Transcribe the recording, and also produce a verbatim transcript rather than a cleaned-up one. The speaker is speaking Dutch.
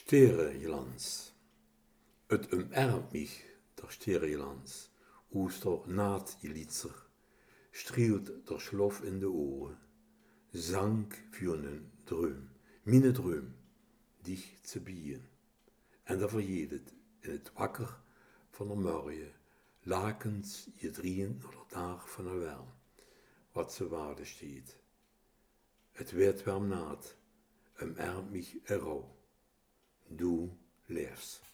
Sterrenglans. Et umarmt mich, der Sterrenglans, Oester naht Jelitzer, strielt der Schlof in de Ohren, Sang für einen Dröm, mine Dröm, dich zu bieden. En dan verjedet in het wakker van de morgen, lakens je drieën naar de dag van de wel, wat ze waarde steht. Het werd warm naad, umarmt mich erau. Du leefst.